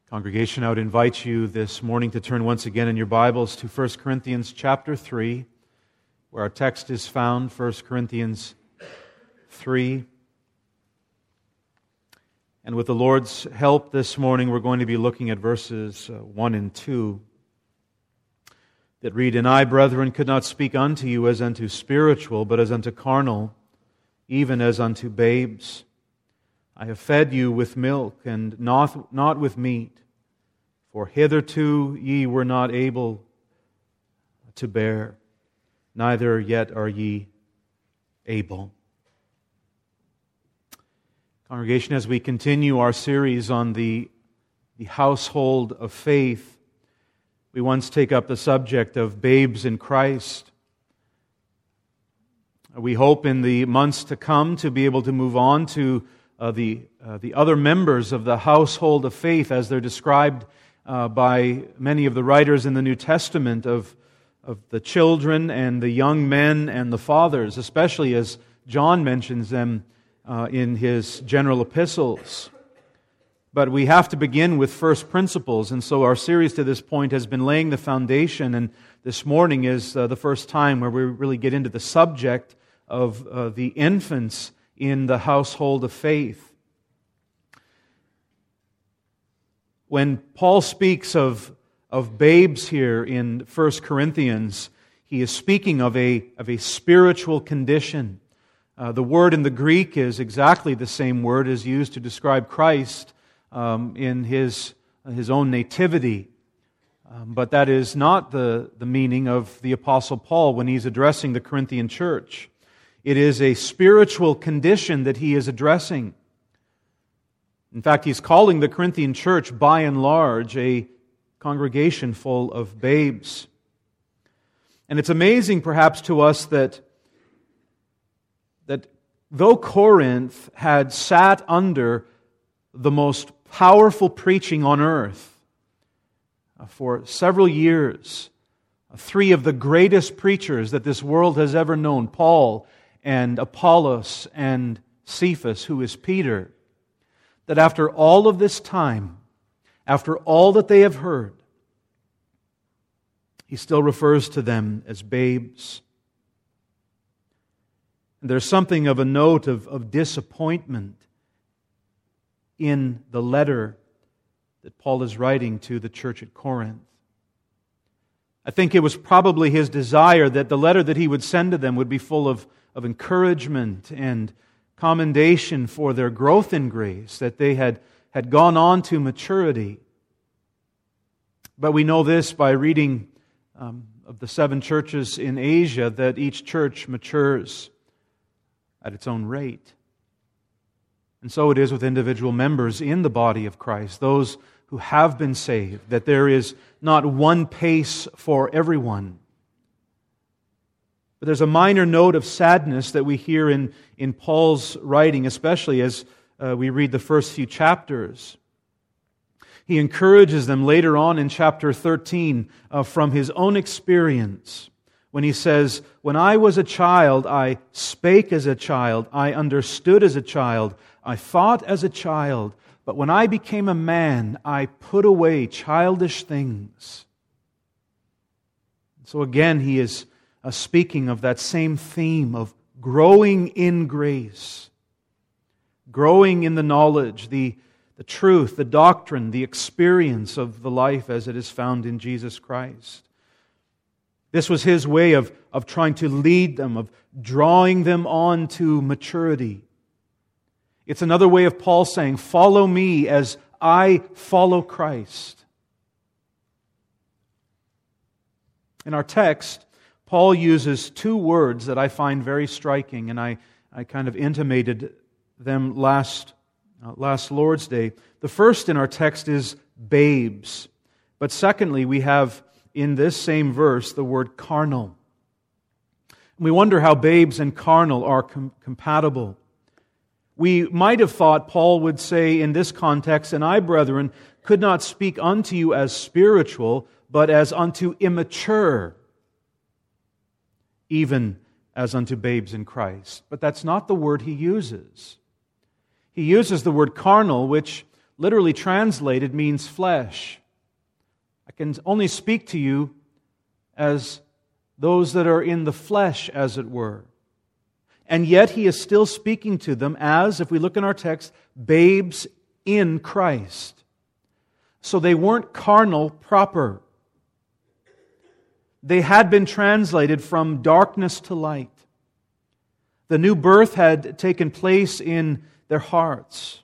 Congregation, I would invite you this morning to turn once again in your Bibles to 1 Corinthians chapter 3, where our text is found, 1 Corinthians 3. And with the Lord's help this morning, we're going to be looking at verses 1 and 2 that read, "And I, brethren, could not speak unto you as unto spiritual, but as unto carnal, even as unto babes. I have fed you with milk, and not with meat, for hitherto ye were not able to bear, neither yet are ye able." Congregation, as we continue our series on the household of faith, we once take up the subject of babes in Christ. We hope in the months to come to be able to move on to the other members of the household of faith as they're described by many of the writers in the New Testament of the children and the young men and the fathers, especially as John mentions them in his general epistles. But we have to begin with first principles, and so our series to this point has been laying the foundation, and this morning is the first time where we really get into the subject of the infants in the household of faith. When Paul speaks of babes here in 1 Corinthians, he is speaking of a spiritual condition. The word in the Greek is exactly the same word as used to describe Christ in His own nativity. But that is not the meaning of the Apostle Paul when he's addressing the Corinthian church. It is a spiritual condition that he is addressing. In fact, he's calling the Corinthian church, by and large, a congregation full of babes. And it's amazing, perhaps, to us that though Corinth had sat under the most powerful preaching on earth for several years, three of the greatest preachers that this world has ever known, Paul and Apollos and Cephas, who is Peter, that after all of this time, after all that they have heard, he still refers to them as babes. And there's something of a note of disappointment in the letter that Paul is writing to the church at Corinth. I think it was probably his desire that the letter that he would send to them would be full of encouragement and commendation for their growth in grace, that they had gone on to maturity. But we know this by reading of the 7 churches in Asia, that each church matures at its own rate. And so it is with individual members in the body of Christ, those who have been saved, that there is not one pace for everyone. But there's a minor note of sadness that we hear in Paul's writing, especially as we read the first few chapters. He encourages them later on in chapter 13 from his own experience, when he says, "When I was a child, I spake as a child, I understood as a child, I thought as a child, but when I became a man, I put away childish things." So again, he is speaking of that same theme of growing in grace, growing in the knowledge, the truth, the doctrine, the experience of the life as it is found in Jesus Christ. This was his way of trying to lead them, of drawing them on to maturity. It's another way of Paul saying, "Follow me as I follow Christ." In our text, Paul uses 2 words that I find very striking, and I kind of intimated them last Lord's Day. The first in our text is babes. But secondly, we have in this same verse the word carnal. We wonder how babes and carnal are compatible. We might have thought Paul would say in this context, "And I, brethren, could not speak unto you as spiritual, but as unto immature, even as unto babes in Christ." But that's not the word he uses. He uses the word carnal, which literally translated, means flesh. I can only speak to you as those that are in the flesh, as it were. And yet He is still speaking to them as, if we look in our text, babes in Christ. So they weren't carnal proper. They had been translated from darkness to light. The new birth had taken place in their hearts.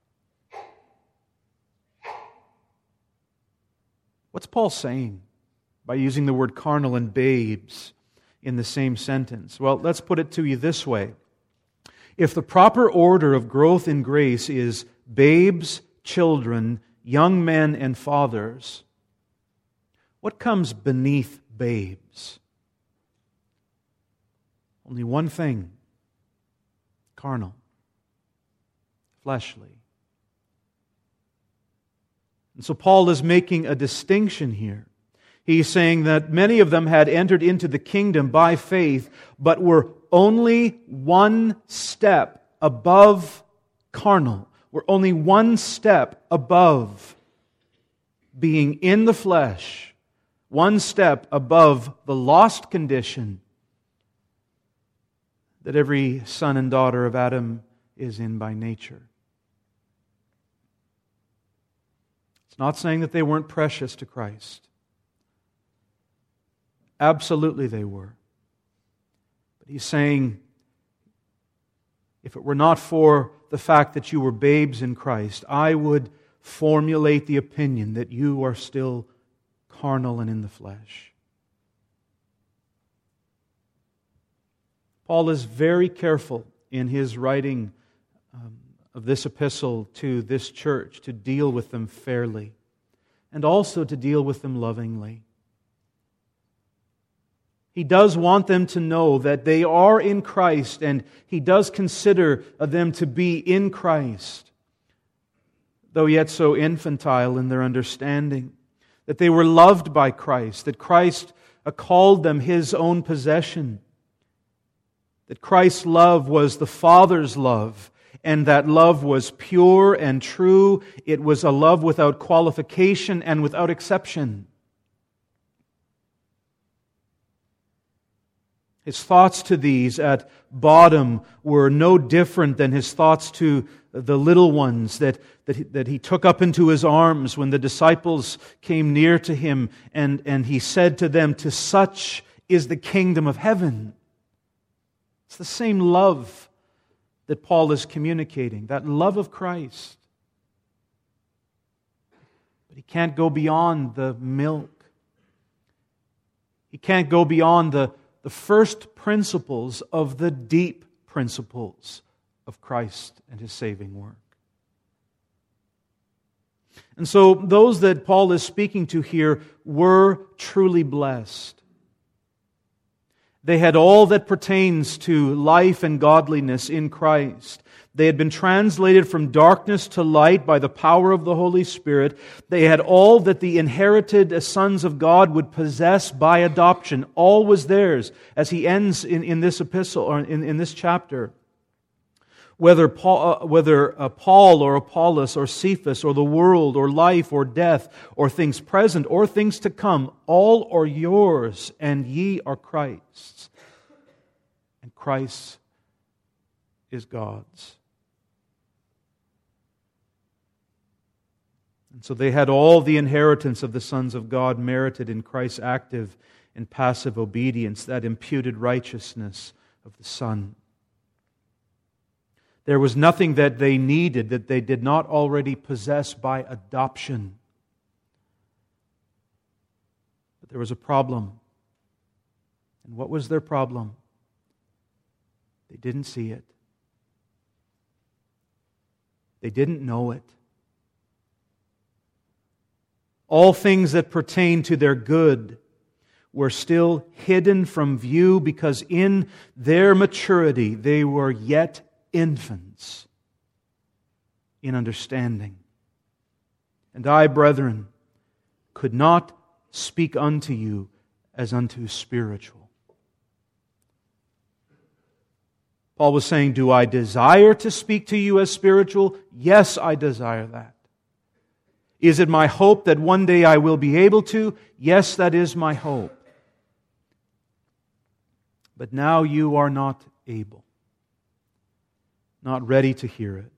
What's Paul saying by using the word carnal and babes in the same sentence? Well, let's put it to you this way. If the proper order of growth in grace is babes, children, young men, and fathers, what comes beneath babes? Only one thing: carnal, fleshly. And so Paul is making a distinction here. He's saying that many of them had entered into the kingdom by faith, but were only one step above carnal. Were only one step above being in the flesh, one step above the lost condition that every son and daughter of Adam is in by nature. It's not saying that they weren't precious to Christ. Absolutely they were. But He's saying, if it were not for the fact that you were babes in Christ, I would formulate the opinion that you are still carnal and in the flesh. Paul is very careful in his writing of this epistle to this church to deal with them fairly and also to deal with them lovingly. He does want them to know that they are in Christ, and He does consider them to be in Christ, though yet so infantile in their understanding, that they were loved by Christ, that Christ called them His own possession, that Christ's love was the Father's love, and that love was pure and true. It was a love without qualification and without exception. His thoughts to these at bottom were no different than His thoughts to the little ones that He took up into His arms when the disciples came near to Him, and He said to them, "To such is the kingdom of heaven." It's the same love that Paul is communicating, that love of Christ. But he can't go beyond the milk. He can't go beyond the first principles of the deep principles of Christ and His saving work. And so those that Paul is speaking to here were truly blessed. They had all that pertains to life and godliness in Christ. They had been translated from darkness to light by the power of the Holy Spirit. They had all that the inherited sons of God would possess by adoption. All was theirs, as he ends in this epistle, or in this chapter. Whether Paul or Apollos or Cephas or the world or life or death or things present or things to come, all are yours, and ye are Christ's. And Christ is God's. And so they had all the inheritance of the sons of God merited in Christ's active and passive obedience, that imputed righteousness of the Son. There was nothing that they needed that they did not already possess by adoption. But there was a problem. And what was their problem? They didn't see it. They didn't know it. All things that pertain to their good were still hidden from view because in their maturity they were yet infants in understanding. And I, brethren, could not speak unto you as unto spiritual. Paul was saying, do I desire to speak to you as spiritual? Yes, I desire that. Is it my hope that one day I will be able to? Yes, that is my hope. But now you are not able, not ready to hear it.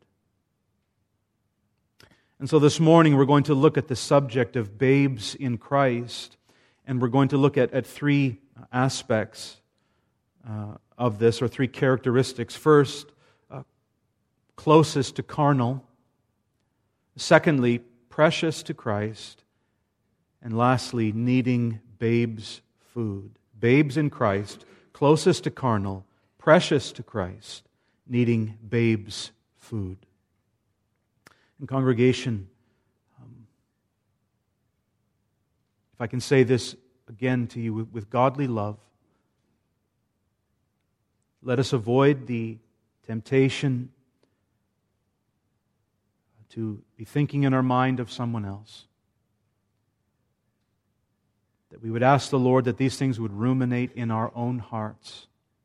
And so this morning we're going to look at the subject of babes in Christ, and we're going to look at three aspects of this, or three characteristics. First, closest to carnal. Secondly, precious to Christ. And lastly, needing babes' food. Babes in Christ, closest to carnal, precious to Christ, needing babes' food. And congregation, if I can say this again to you with godly love, let us avoid the temptation to be thinking in our mind of someone else. That we would ask the Lord that these things would ruminate in our own hearts.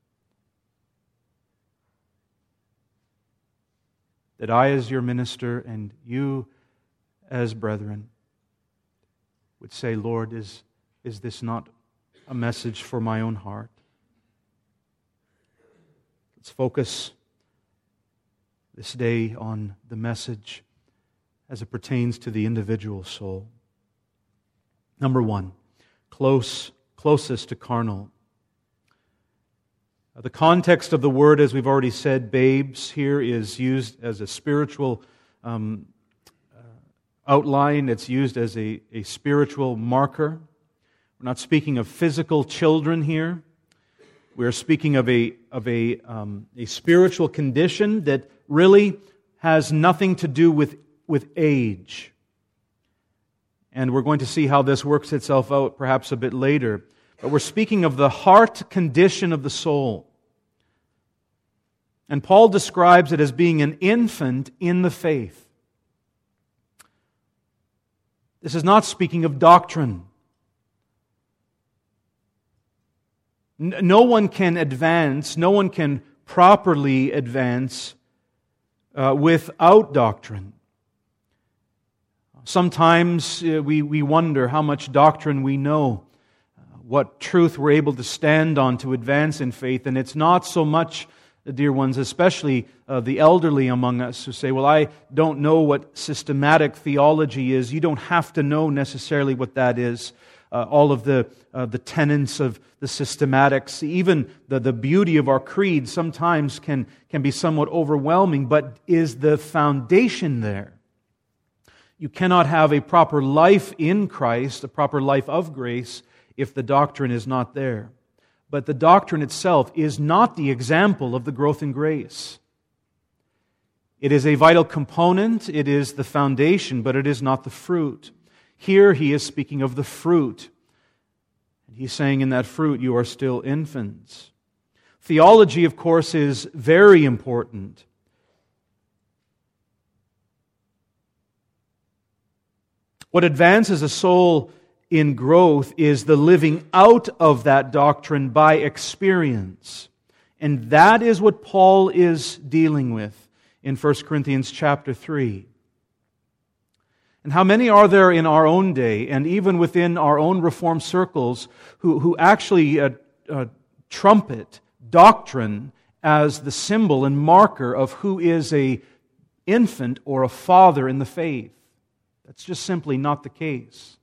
That I, as your minister, and you, as brethren, would say, Lord, is this not a message for my own heart? Let's focus this day on the message as it pertains to the individual soul. Number one, closest to carnal. The context of the word, as we've already said, babes, here is used as a spiritual outline. It's used as a spiritual marker. We're not speaking of physical children here. We're speaking of a spiritual condition that really has nothing to do with age. And we're going to see how this works itself out perhaps a bit later. But we're speaking of the heart condition of the soul. And Paul describes it as being an infant in the faith. This is not speaking of doctrine. No one can advance, no one can properly advance without doctrine. Sometimes we wonder how much doctrine we know, what truth we're able to stand on to advance in faith. And it's not so much, dear ones, especially the elderly among us who say, well, I don't know what systematic theology is. You don't have to know necessarily what that is. All of the tenets of the systematics, even the beauty of our creed sometimes can be somewhat overwhelming, but is the foundation there? You cannot have a proper life in Christ, a proper life of grace, if the doctrine is not there. But the doctrine itself is not the example of the growth in grace. It is a vital component, it is the foundation, but it is not the fruit. Here he is speaking of the fruit. And he's saying in that fruit you are still infants. Theology, of course, is very important. What advances a soul in growth is the living out of that doctrine by experience. And that is what Paul is dealing with in 1 Corinthians chapter 3. And how many are there in our own day, and even within our own Reformed circles, who actually trumpet doctrine as the symbol and marker of who is an infant or a father in the faith? That's just simply not the case.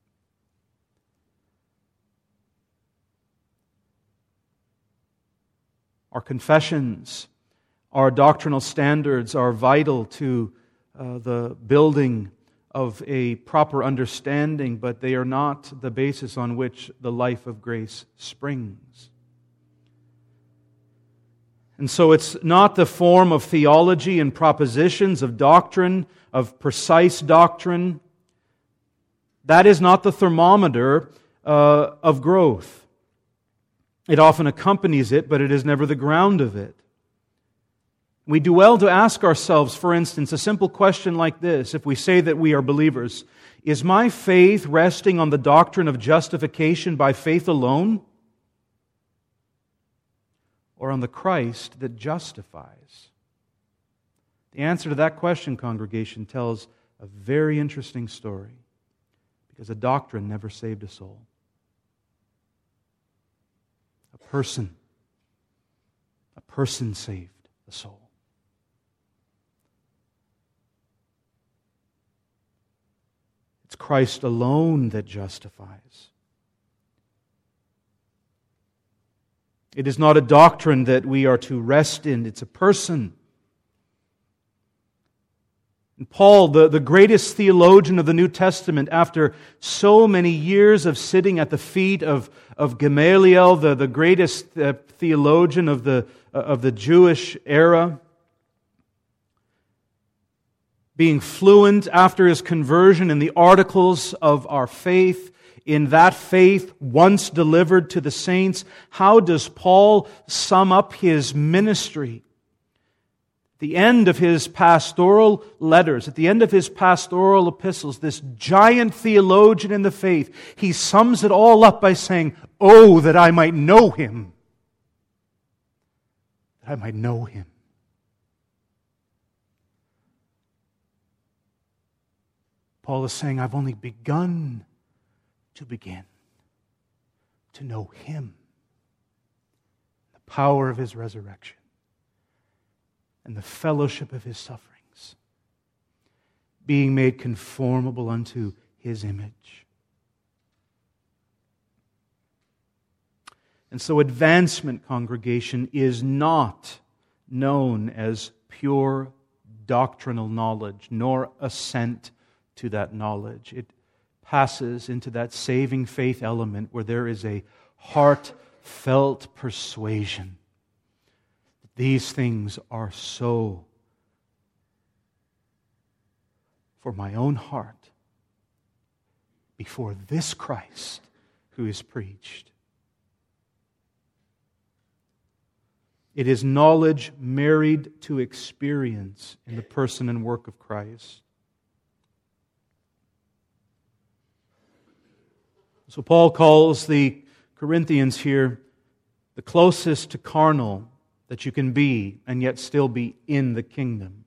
Our confessions, our doctrinal standards are vital to the building of a proper understanding, but they are not the basis on which the life of grace springs. And so it's not the form of theology and propositions of doctrine, of precise doctrine. That is not the thermometer of growth. It often accompanies it, but it is never the ground of it. We do well to ask ourselves, for instance, a simple question like this. If we say that we are believers, is my faith resting on the doctrine of justification by faith alone? Or on the Christ that justifies? The answer to that question, congregation, tells a very interesting story, because a doctrine never saved a soul. A person saved a soul. It's Christ alone that justifies. It is not a doctrine that we are to rest in, it's a person. And Paul, the greatest theologian of the New Testament, after so many years of sitting at the feet of Gamaliel, the greatest theologian of the Jewish era, being fluent after his conversion in the articles of our faith, in that faith once delivered to the saints, how does Paul sum up his ministry? At the end of his pastoral letters, at the end of his pastoral epistles, this giant theologian in the faith, he sums it all up by saying, "Oh, that I might know Him. That I might know Him." Paul is saying, I've only begun to begin to know Him, the power of His resurrection, and the fellowship of His sufferings, being made conformable unto His image. And so advancement, congregation, is not known as pure doctrinal knowledge, nor assent to that knowledge. It passes into that saving faith element where there is a heartfelt persuasion that these things are so for my own heart before this Christ who is preached. It is knowledge married to experience in the person and work of Christ. So Paul calls the Corinthians here the closest to carnal that you can be and yet still be in the kingdom.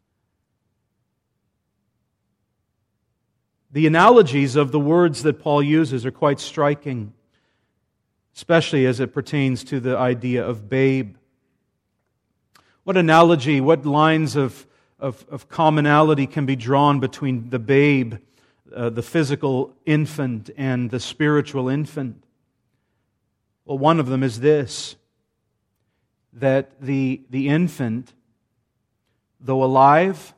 The analogies of the words that Paul uses are quite striking, especially as it pertains to the idea of babe. What analogy, what lines of commonality can be drawn between the babe, the physical infant, and the spiritual infant? Well, one of them is this, that the infant, though alive,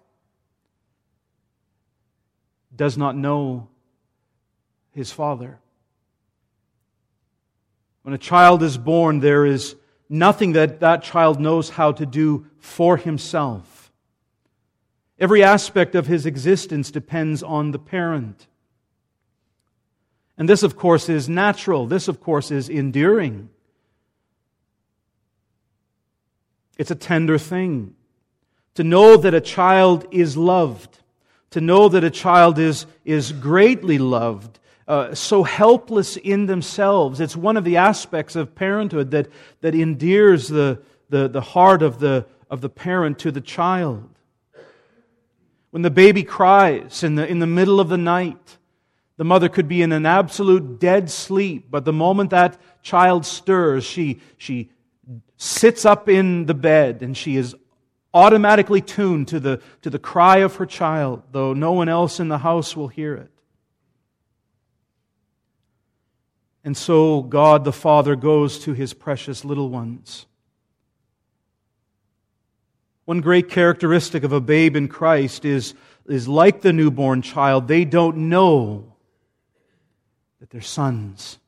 does not know his father. When a child is born, there is nothing that child knows how to do for himself. Every aspect of his existence depends on the parent. And this, of course, is natural. This, of course, is endearing. It's a tender thing to know that a child is loved, to know that a child is greatly loved, so helpless in themselves. It's one of the aspects of parenthood that endears the heart of the parent to the child. When the baby cries in the middle of the night, the mother could be in an absolute dead sleep, but the moment that child stirs, she sits up in the bed and she is automatically tuned to the cry of her child, though no one else in the house will hear it. And so God the Father goes to His precious little ones. One great characteristic of a babe in Christ is like the newborn child. They don't know that they're sons.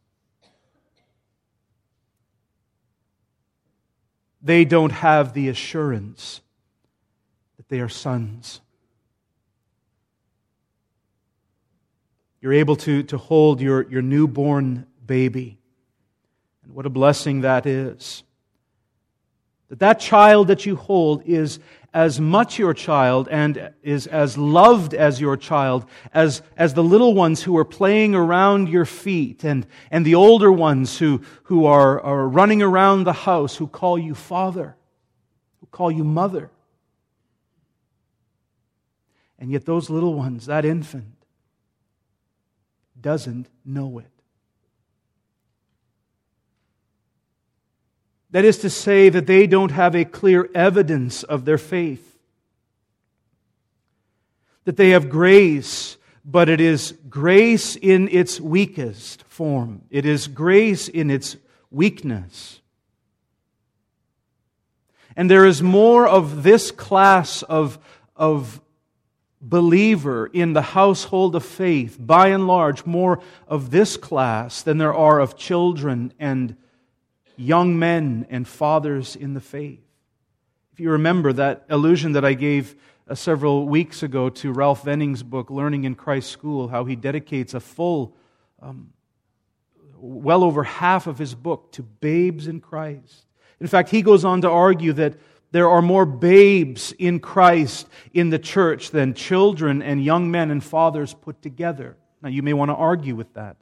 They don't have the assurance that they are sons. You're able to hold your newborn baby. And what a blessing that is. That child that you hold is as much your child and is as loved as your child as the little ones who are playing around your feet and the older ones who are running around the house, who call you father, who call you mother. And yet those little ones, that infant, doesn't know it. That is to say that they don't have a clear evidence of their faith. That they have grace, but it is grace in its weakest form. It is grace in its weakness. And there is more of this class of believer in the household of faith, by and large, more of this class than there are of children and young men and fathers in the faith. If you remember that allusion that I gave several weeks ago to Ralph Venning's book, Learning in Christ's School, how he dedicates a full, well over half of his book to babes in Christ. In fact, he goes on to argue that there are more babes in Christ in the church than children and young men and fathers put together. Now, you may want to argue with that,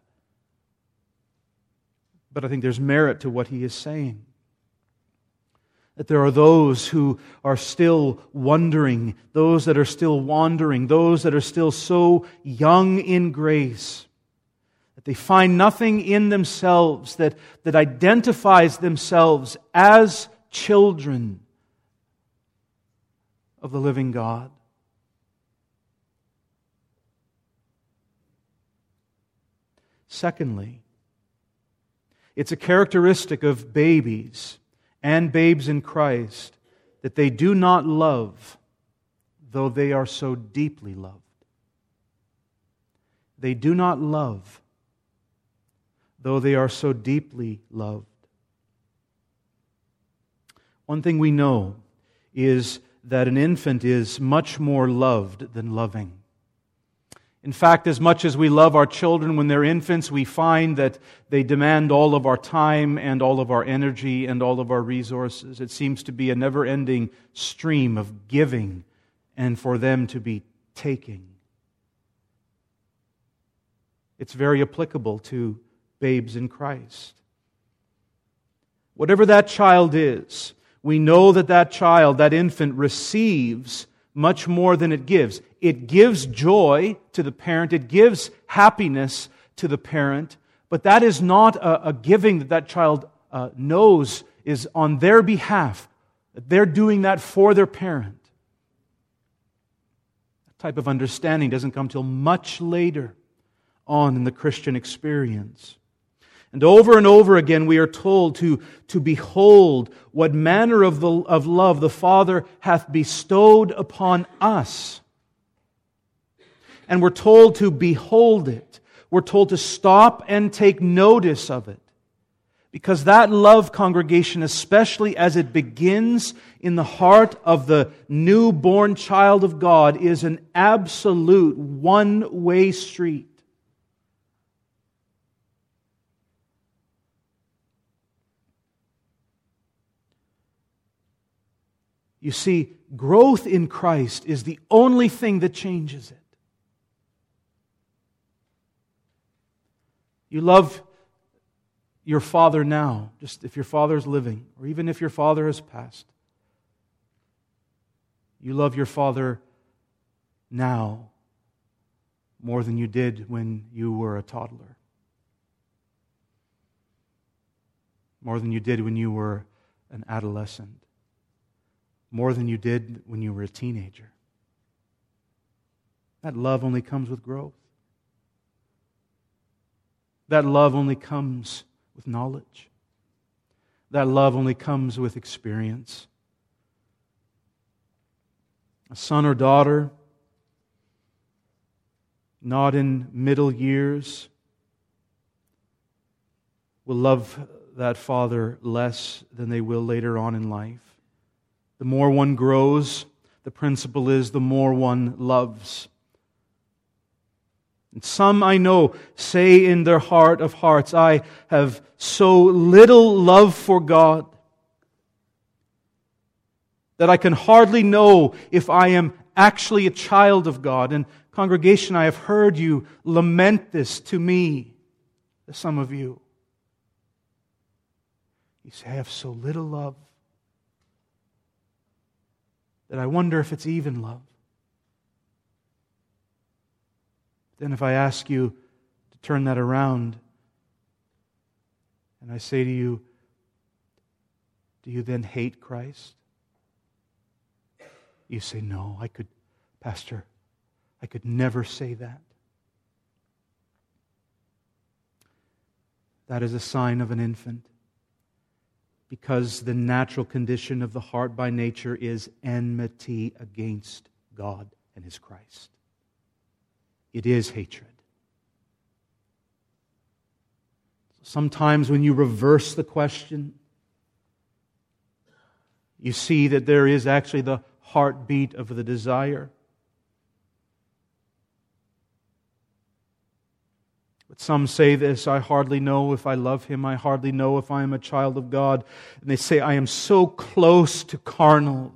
but I think there's merit to what he is saying. That there are those who are still wondering, those that are still wandering, those that are still so young in grace, that they find nothing in themselves that identifies themselves as children of the living God. Secondly, it's a characteristic of babies and babes in Christ that they do not love, though they are so deeply loved. They do not love, though they are so deeply loved. One thing we know is that an infant is much more loved than loving. In fact, as much as we love our children when they're infants, we find that they demand all of our time and all of our energy and all of our resources. It seems to be a never-ending stream of giving and for them to be taking. It's very applicable to babes in Christ. Whatever that child is, we know that that child, that infant, receives much more than it gives. It gives joy to the parent. It gives happiness to the parent. But that is not a giving that child knows is on their behalf. They're doing that for their parent. That type of understanding doesn't come till much later on in the Christian experience. And over again we are told to behold what manner of love the Father hath bestowed upon us. And we're told to behold it. We're told to stop and take notice of it. Because that love, congregation, especially as it begins in the heart of the newborn child of God, is an absolute one-way street. You see, growth in Christ is the only thing that changes it. You love your father now, just if your father is living, or even if your father has passed. You love your father now more than you did when you were a toddler. More than you did when you were an adolescent. More than you did when you were a teenager. That love only comes with growth. That love only comes with knowledge. That love only comes with experience. A son or daughter, not in middle years, will love that father less than they will later on in life. The more one grows, the principle is the more one loves. And some I know say in their heart of hearts, I have so little love for God that I can hardly know if I am actually a child of God. And congregation, I have heard you lament this to me, some of you. You say, I have so little love that I wonder if it's even love. Then if I ask you to turn that around, and I say to you, do you then hate Christ? You say, no, Pastor, I could never say that. That is a sign of an infant, because the natural condition of the heart by nature is enmity against God and His Christ. It is hatred. Sometimes when you reverse the question, you see that there is actually the heartbeat of the desire. But some say this, I hardly know if I love Him, I hardly know if I am a child of God. And they say, I am so close to carnal.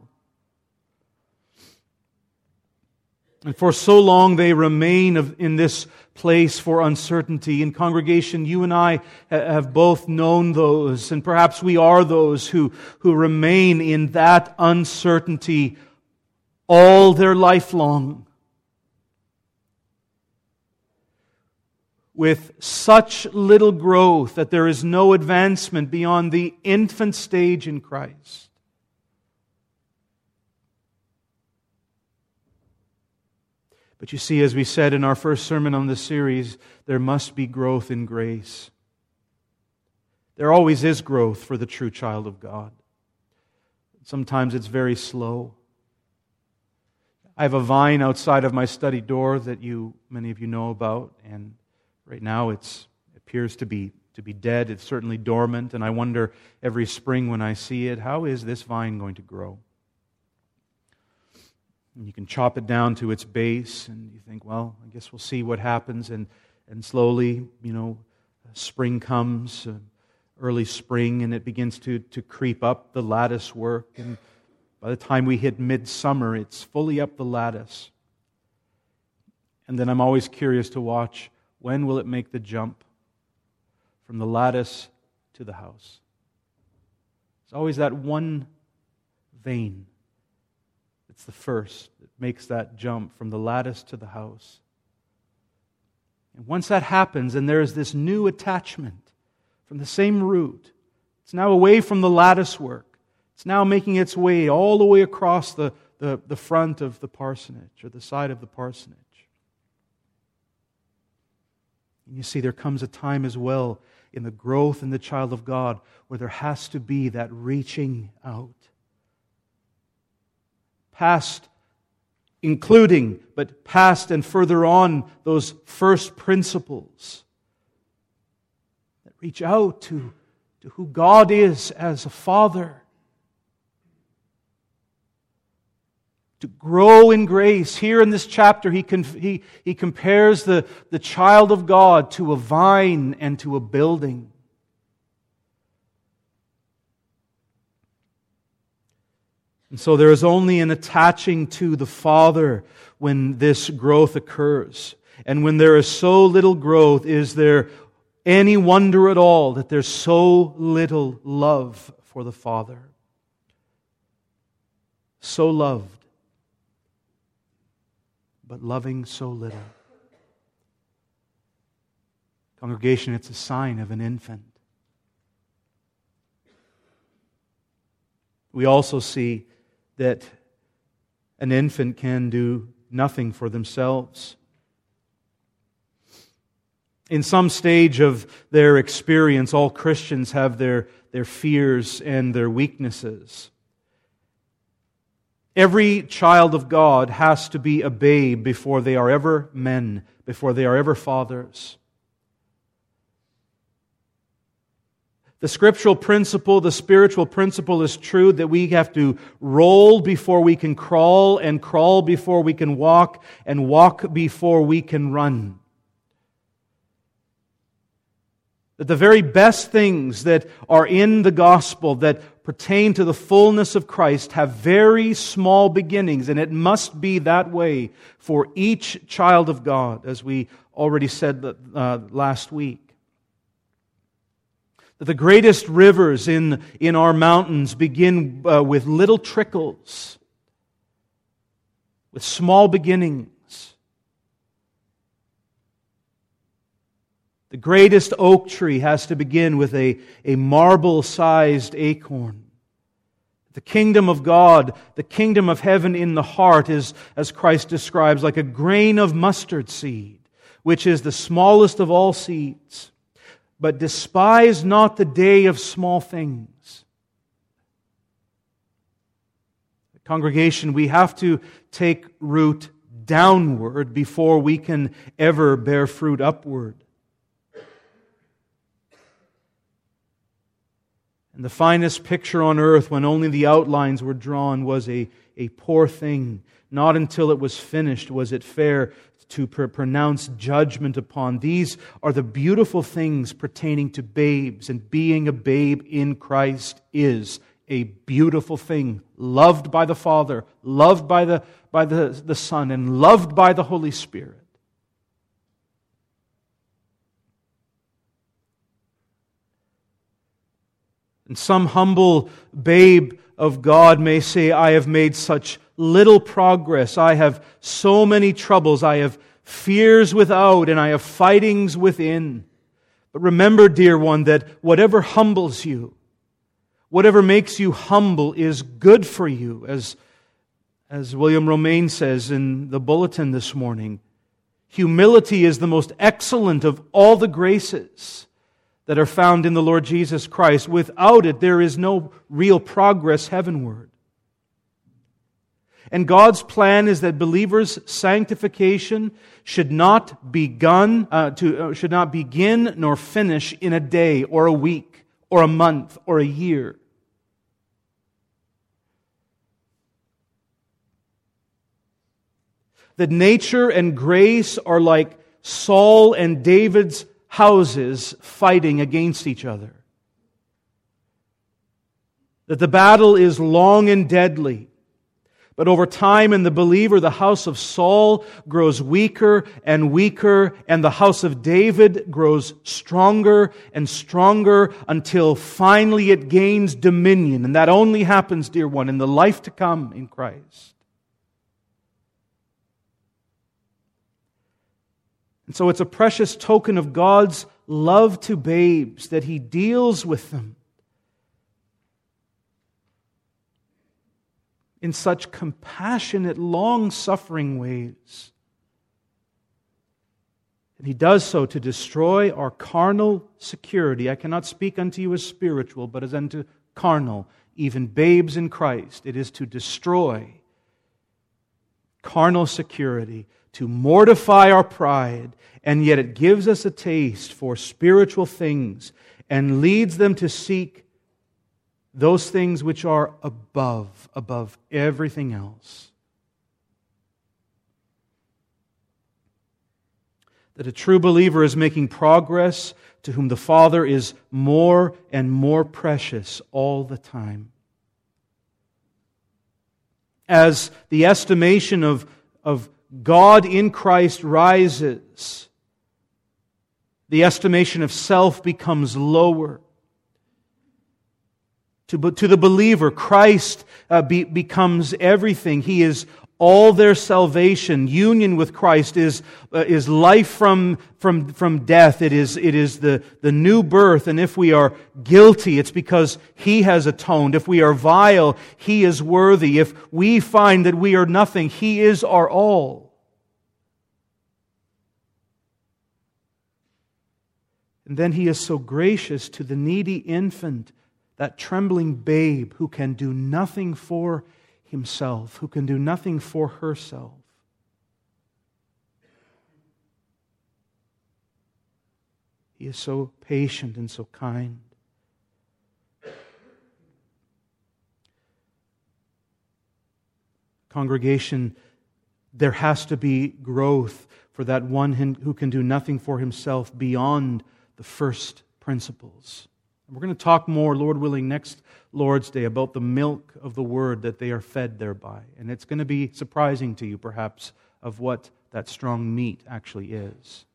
And for so long they remain in this place for uncertainty. In congregation, you and I have both known those, and perhaps we are those who remain in that uncertainty all their life long, with such little growth that there is no advancement beyond the infant stage in Christ. But you see, as we said in our first sermon on this series, there must be growth in grace. There always is growth for the true child of God. Sometimes it's very slow. I have a vine outside of my study door that many of you know about, and right now it appears to be dead. It's certainly dormant, and I wonder every spring when I see it, how is this vine going to grow? And you can chop it down to its base, and you think, well, I guess we'll see what happens. And slowly, spring comes, early spring, and it begins to creep up the lattice work. And by the time we hit midsummer, it's fully up the lattice. And then I'm always curious to watch, when will it make the jump from the lattice to the house? It's always that one vein. It's the first that makes that jump from the lattice to the house. And once that happens, and there is this new attachment from the same root, it's now away from the lattice work. It's now making its way all the way across the front of the parsonage, or the side of the parsonage. And you see, there comes a time as well in the growth in the child of God where there has to be that reaching out. Past including, but past and further on those first principles that reach out to who God is as a Father. To grow in grace. Here in this chapter, he compares the child of God to a vine and to a building. And so there is only an attaching to the Father when this growth occurs. And when there is so little growth, is there any wonder at all that there's so little love for the Father? So loved, but loving so little. Congregation, it's a sign of an infant. We also see that an infant can do nothing for themselves. In some stage of their experience, all Christians have their fears and their weaknesses. Every child of God has to be a babe before they are ever men, before they are ever fathers. The scriptural principle, the spiritual principle is true that we have to roll before we can crawl, and crawl before we can walk, and walk before we can run. That the very best things that are in the gospel that pertain to the fullness of Christ have very small beginnings, and it must be that way for each child of God, as we already said last week. That the greatest rivers in our mountains begin with little trickles, with small beginnings. The greatest oak tree has to begin with a marble-sized acorn. The kingdom of God, the kingdom of heaven in the heart is, as Christ describes, like a grain of mustard seed, which is the smallest of all seeds. But despise not the day of small things. Congregation, we have to take root downward before we can ever bear fruit upward. And the finest picture on earth, when only the outlines were drawn, was a poor thing. Not until it was finished was it fair to pronounce judgment upon. These are the beautiful things pertaining to babes, and being a babe in Christ is a beautiful thing, loved by the Father, loved by the Son, and loved by the Holy Spirit. And some humble babe of God may say, I have made such little progress, I have so many troubles, I have fears without, and I have fightings within. But remember, dear one, that whatever humbles you, whatever makes you humble is good for you, as William Romaine says in the bulletin this morning. Humility is the most excellent of all the graces that are found in the Lord Jesus Christ. Without it, there is no real progress heavenward. And God's plan is that believers' sanctification should not begin nor finish in a day or a week or a month or a year. That nature and grace are like Saul and David's houses fighting against each other. That the battle is long and deadly. But over time in the believer, the house of Saul grows weaker and weaker, and the house of David grows stronger and stronger until finally it gains dominion. And that only happens, dear one, in the life to come in Christ. And so it's a precious token of God's love to babes that He deals with them in such compassionate, long-suffering ways. And He does so to destroy our carnal security. I cannot speak unto you as spiritual, but as unto carnal, even babes in Christ. It is to destroy carnal security, to mortify our pride, and yet it gives us a taste for spiritual things and leads them to seek those things which are above everything else. That a true believer is making progress to whom the Father is more and more precious all the time. As the estimation of God in Christ rises, the estimation of self becomes lower. To the believer, Christ becomes everything. He is all their salvation. Union with Christ is life from death. It is the new birth. And if we are guilty, it's because He has atoned. If we are vile, He is worthy. If we find that we are nothing, He is our all. And then He is so gracious to the needy infant, that trembling babe who can do nothing for himself, who can do nothing for herself. He is so patient and so kind. Congregation, there has to be growth for that one who can do nothing for himself beyond the first principles. We're going to talk more, Lord willing, next Lord's Day about the milk of the Word that they are fed thereby. And it's going to be surprising to you, perhaps, of what that strong meat actually is.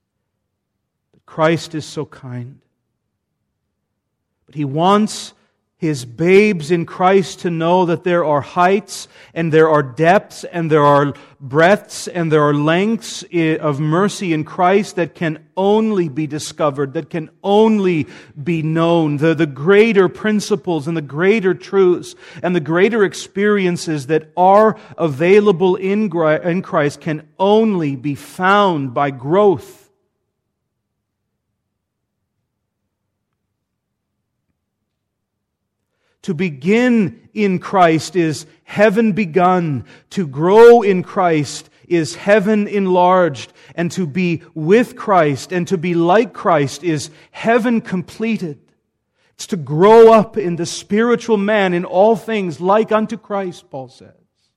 But Christ is so kind. But He wants His babes in Christ to know that there are heights and there are depths and there are breadths and there are lengths of mercy in Christ that can only be discovered, that can only be known. The greater principles and the greater truths and the greater experiences that are available in Christ can only be found by growth. To begin in Christ is heaven begun. To grow in Christ is heaven enlarged. And to be with Christ and to be like Christ is heaven completed. It's to grow up in the spiritual man in all things like unto Christ, Paul says.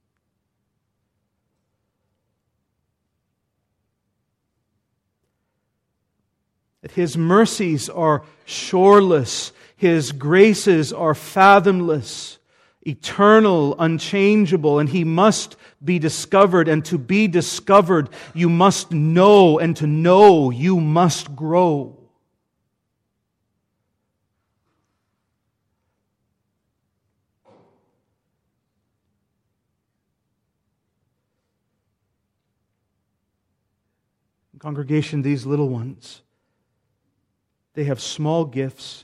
That His mercies are shoreless. His graces are fathomless, eternal, unchangeable, and He must be discovered. And to be discovered, you must know, and to know, you must grow. Congregation, these little ones, they have small gifts,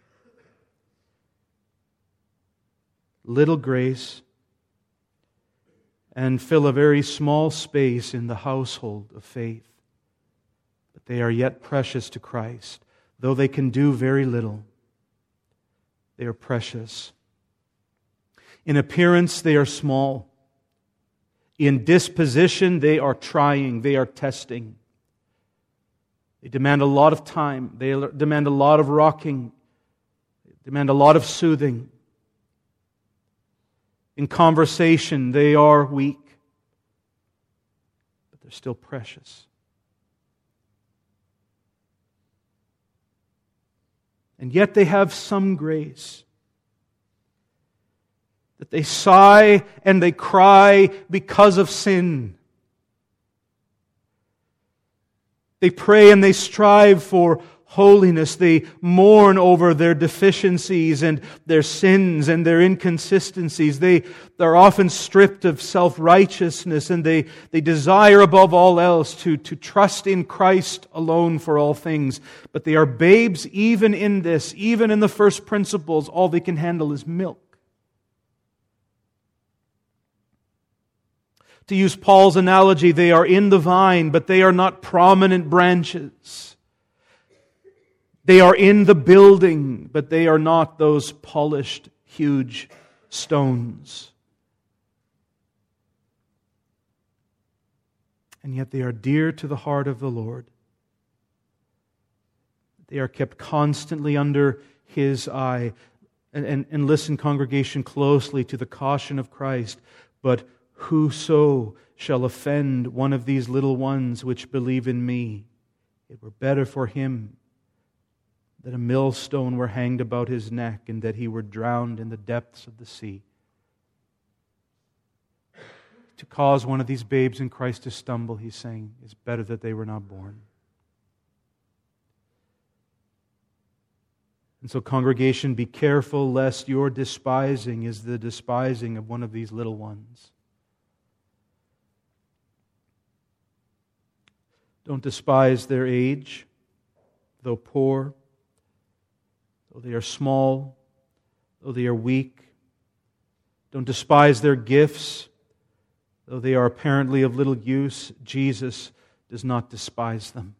little grace, and fill a very small space in the household of faith. But they are yet precious to Christ. Though they can do very little, they are precious. In appearance, they are small. In disposition, they are trying, they are testing. They demand a lot of time. They demand a lot of rocking. They demand a lot of soothing. In conversation, they are weak, but they're still precious. And yet they have some grace. That they sigh and they cry because of sin. They pray and they strive for holiness. They mourn over their deficiencies and their sins and their inconsistencies. They are often stripped of self-righteousness, and they desire above all else to trust in Christ alone for all things. But they are babes even in this, even in the first principles. All they can handle is milk. To use Paul's analogy, they are in the vine, but they are not prominent branches. They are in the building, but they are not those polished, huge stones. And yet they are dear to the heart of the Lord. They are kept constantly under His eye. And listen, congregation, closely to the caution of Christ. But whoso shall offend one of these little ones which believe in me, it were better for him that a millstone were hanged about his neck and that he were drowned in the depths of the sea. To cause one of these babes in Christ to stumble, He's saying, is better that they were not born. And so, congregation, be careful lest your despising is the despising of one of these little ones. Don't despise their age, though poor, though they are small, though they are weak. Don't despise their gifts, though they are apparently of little use. Jesus does not despise them.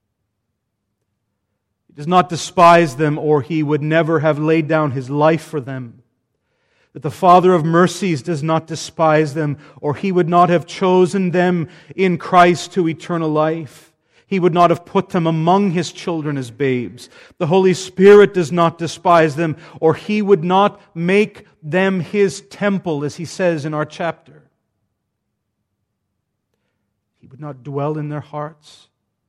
He does not despise them, or He would never have laid down His life for them. That the Father of mercies does not despise them, or He would not have chosen them in Christ to eternal life. He would not have put them among His children as babes. The Holy Spirit does not despise them, or He would not make them His temple, as He says in our chapter. He would not dwell in their hearts.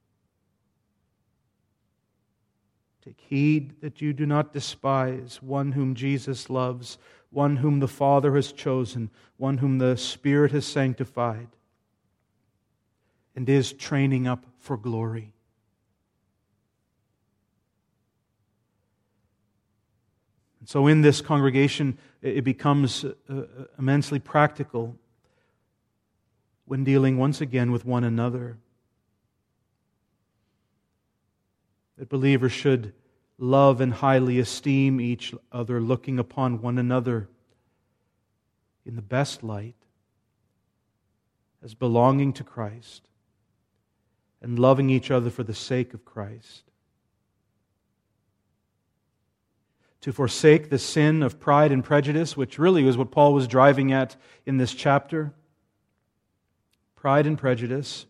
Take heed that you do not despise one whom Jesus loves, one whom the Father has chosen, one whom the Spirit has sanctified, and is training up for glory. So in this congregation, it becomes immensely practical when dealing once again with one another. That believers should love and highly esteem each other, looking upon one another in the best light as belonging to Christ and loving each other for the sake of Christ. To forsake the sin of pride and prejudice, which really was what Paul was driving at in this chapter. Pride and prejudice.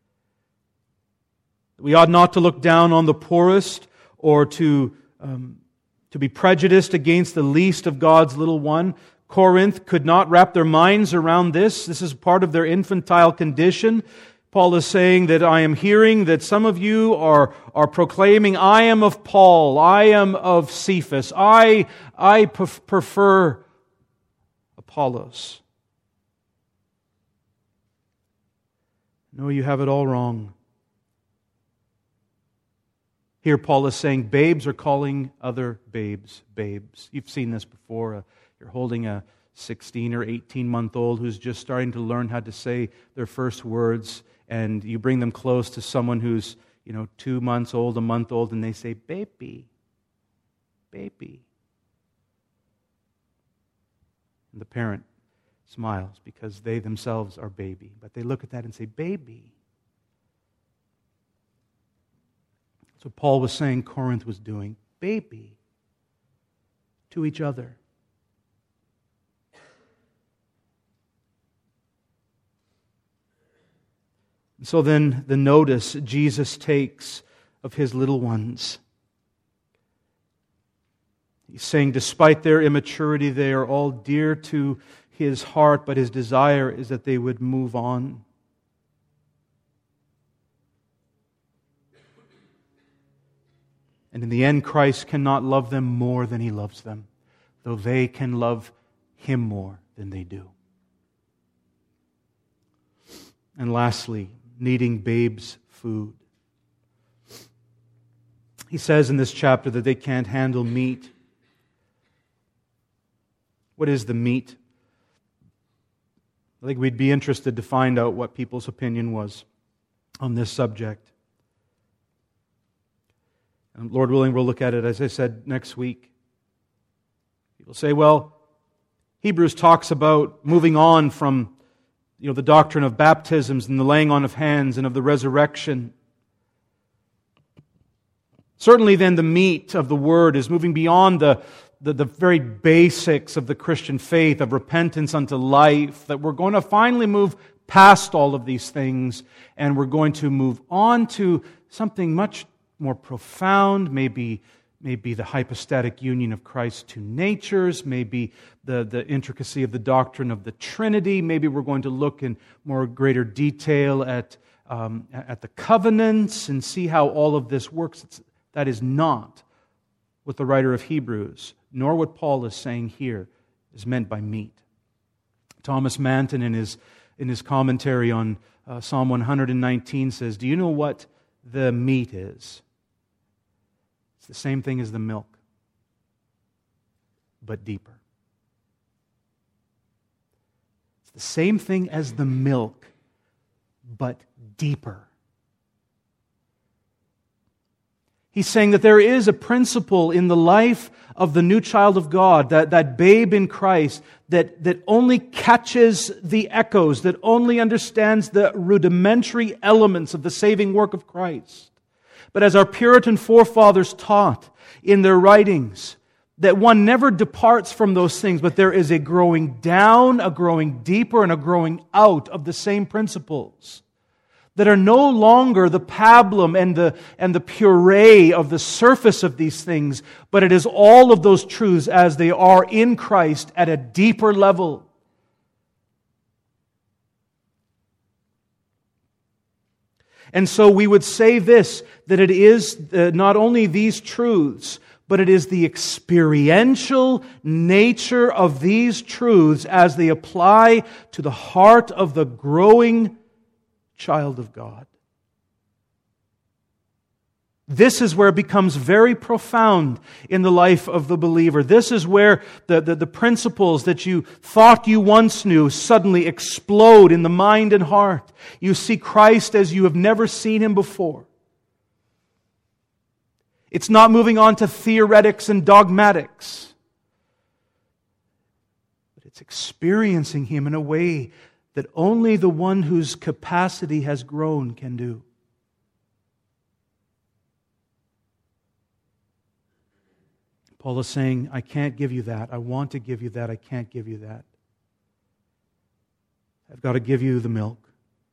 We ought not to look down on the poorest or to be prejudiced against the least of God's little one. Corinth could not wrap their minds around this. This is part of their infantile condition. Paul is saying that I am hearing that some of you are proclaiming, I am of Paul, I am of Cephas, I prefer Apollos. No, you have it all wrong. Here Paul is saying babes are calling other babes babes. You've seen this before. You're holding a 16 or 18-month-old who's just starting to learn how to say their first words, and you bring them close to someone who's, 2 months old, a month old, and they say, baby, baby. And the parent smiles because they themselves are baby. But they look at that and say, baby. So Paul was saying Corinth was doing, baby, to each other. So then the notice Jesus takes of His little ones. He's saying despite their immaturity, they are all dear to His heart, but His desire is that they would move on. And in the end, Christ cannot love them more than He loves them, though they can love Him more than they do. And lastly, needing babes' food. He says in this chapter that they can't handle meat. What is the meat? I think we'd be interested to find out what people's opinion was on this subject. And Lord willing, we'll look at it, as I said, next week. People say, well, Hebrews talks about moving on from the doctrine of baptisms and the laying on of hands and of the resurrection. Certainly then the meat of the Word is moving beyond the very basics of the Christian faith, of repentance unto life, that we're going to finally move past all of these things and we're going to move on to something much more profound, maybe the hypostatic union of Christ's two natures, maybe the intricacy of the doctrine of the Trinity. Maybe we're going to look in more greater detail at the covenants and see how all of this works. That is not what the writer of Hebrews, nor what Paul is saying here, is meant by meat. Thomas Manton, in his commentary on Psalm 119, says, do you know what the meat is? It's the same thing as the milk, but deeper. It's the same thing as the milk, but deeper. He's saying that there is a principle in the life of the new child of God, that babe in Christ, that only catches the echoes, that only understands the rudimentary elements of the saving work of Christ. But as our Puritan forefathers taught in their writings, that one never departs from those things, but there is a growing down, a growing deeper, and a growing out of the same principles that are no longer the pablum and the puree of the surface of these things, but it is all of those truths as they are in Christ at a deeper level. And so we would say this, that it is not only these truths, but it is the experiential nature of these truths as they apply to the heart of the growing child of God This is where it becomes very profound in the life of the believer. This is where the principles that you thought you once knew suddenly explode in the mind and heart. You see Christ as you have never seen Him before. It's not moving on to theoretics and dogmatics, but it's experiencing Him in a way that only the one whose capacity has grown can do. Paul is saying, I can't give you that. I want to give you that. I can't give you that. I've got to give you the milk.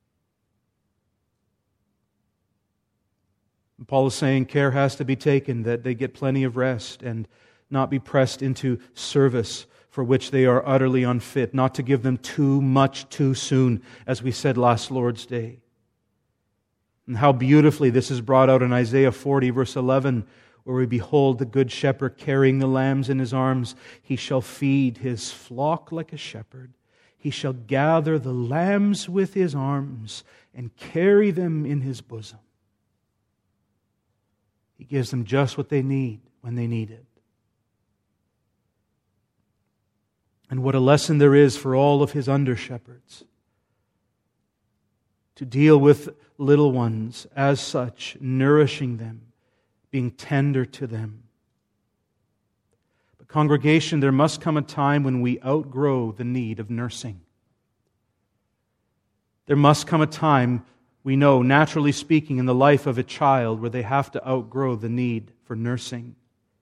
And Paul is saying care has to be taken that they get plenty of rest and not be pressed into service for which they are utterly unfit, not to give them too much too soon, as we said last Lord's Day. And how beautifully this is brought out in Isaiah 40, verse 11, where we behold the good shepherd carrying the lambs in his arms. He shall feed his flock like a shepherd. He shall gather the lambs with his arms and carry them in his bosom. He gives them just what they need when they need it. And what a lesson there is for all of his under-shepherds to deal with little ones as such, nourishing them, being tender to them. But congregation, there must come a time when we outgrow the need of nursing. There must come a time, we know, naturally speaking, in the life of a child where they have to outgrow the need for nursing.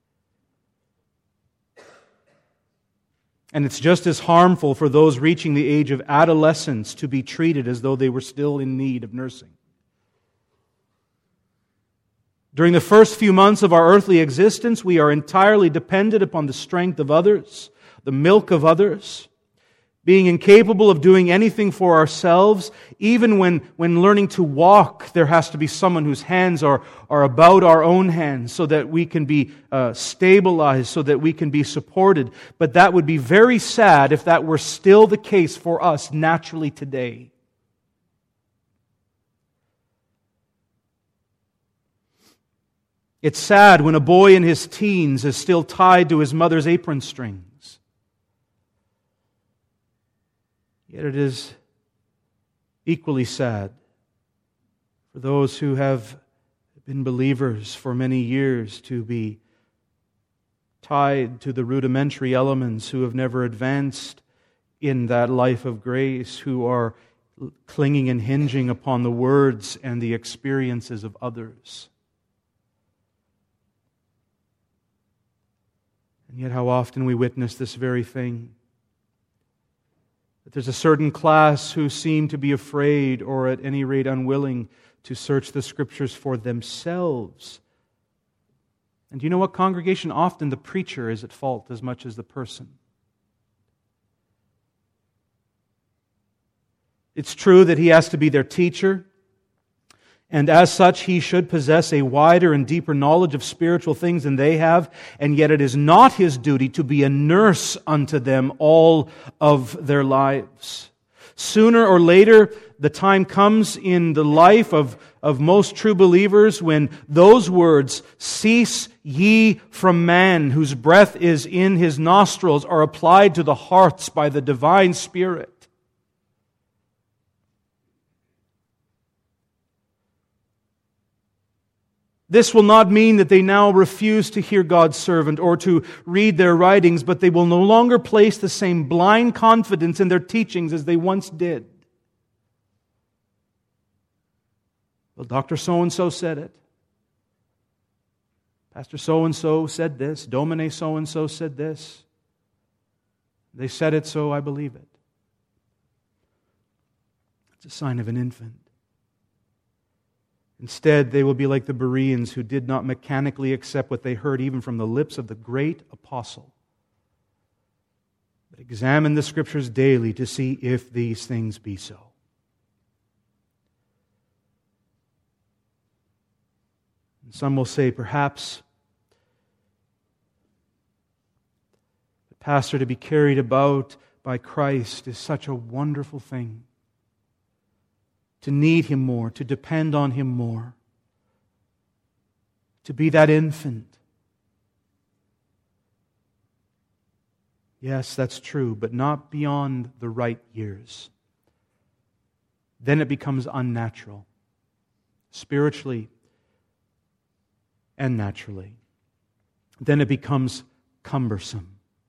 And it's just as harmful for those reaching the age of adolescence to be treated as though they were still in need of nursing. During the first few months of our earthly existence, we are entirely dependent upon the strength of others, the milk of others, being incapable of doing anything for ourselves. Even when learning to walk, there has to be someone whose hands are about our own hands so that we can be stabilized, so that we can be supported. But that would be very sad if that were still the case for us naturally today. It's sad when a boy in his teens is still tied to his mother's apron strings. Yet it is equally sad for those who have been believers for many years to be tied to the rudimentary elements, who have never advanced in that life of grace, who are clinging and hinging upon the words and the experiences of others. And yet how often we witness this very thing. That there's a certain class who seem to be afraid, or at any rate unwilling, to search the Scriptures for themselves. And do you know what, congregation? Often the preacher is at fault as much as the person. It's true that he has to be their teacher, and as such, he should possess a wider and deeper knowledge of spiritual things than they have, and yet it is not his duty to be a nurse unto them all of their lives. Sooner or later, the time comes in the life of most true believers when those words, "Cease ye from man, whose breath is in his nostrils," are applied to the hearts by the divine Spirit. This will not mean that they now refuse to hear God's servant or to read their writings, but they will no longer place the same blind confidence in their teachings as they once did. Well, Dr. So-and-so said it. Pastor so-and-so said this. Domine so-and-so said this. They said it, so I believe it. It's a sign of an infant. Instead, they will be like the Bereans, who did not mechanically accept what they heard even from the lips of the great apostle, but examine the Scriptures daily to see if these things be so. And some will say, perhaps, the pastor to be carried about by Christ is such a wonderful thing. To need Him more, to depend on Him more. to be that infant. Yes, that's true, but not beyond the right years. Then it becomes unnatural, spiritually and naturally. Then it becomes cumbersome.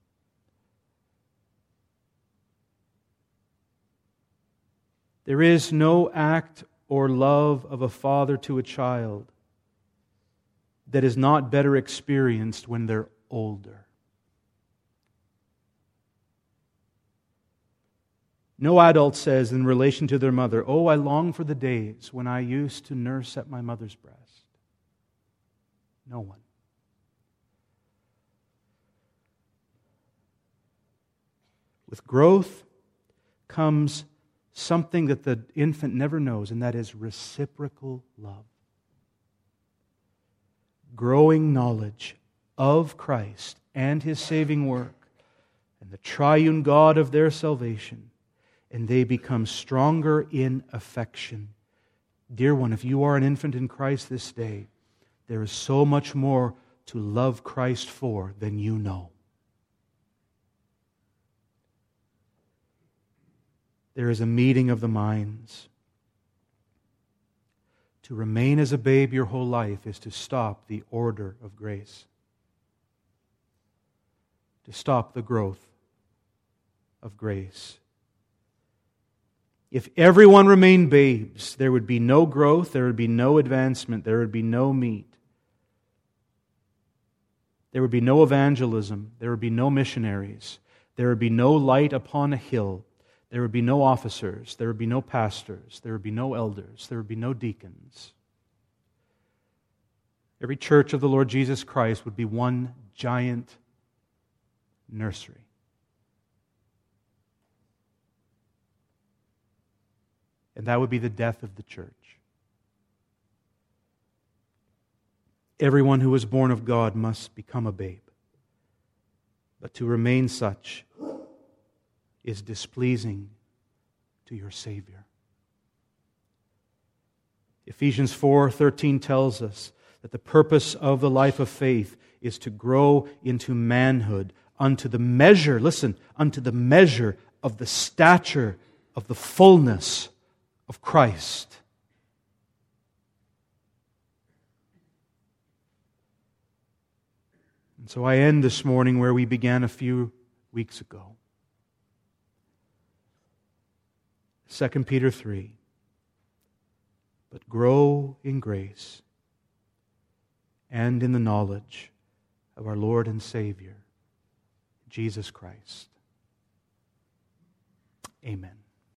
There is no act or love of a father to a child that is not better experienced when they're older. No adult says in relation to their mother, "Oh, I long for the days when I used to nurse at my mother's breast." No one. With growth comes something that the infant never knows, and that is reciprocal love. Growing knowledge of Christ and His saving work and the triune God of their salvation, and they become stronger in affection. Dear one, if you are an infant in Christ this day, there is so much more to love Christ for than you know. There is a meeting of the minds. To remain as a babe your whole life is to stop the order of grace, to stop the growth of grace. If everyone remained babes, there would be no growth, there would be no advancement, there would be no meat. There would be no evangelism, there would be no missionaries, there would be no light upon a hill. There would be no officers, there would be no pastors, there would be no elders, there would be no deacons. Every church of the Lord Jesus Christ would be one giant nursery. And that would be the death of the church. Everyone who is born of God must become a babe. But to remain such is displeasing to your Savior. Ephesians 4:13 tells us that the purpose of the life of faith is to grow into manhood unto the measure, listen, unto the measure of the stature of the fullness of Christ. And so I end this morning where we began a few weeks ago. 2 Peter 3. But grow in grace and in the knowledge of our Lord and Savior, Jesus Christ. Amen.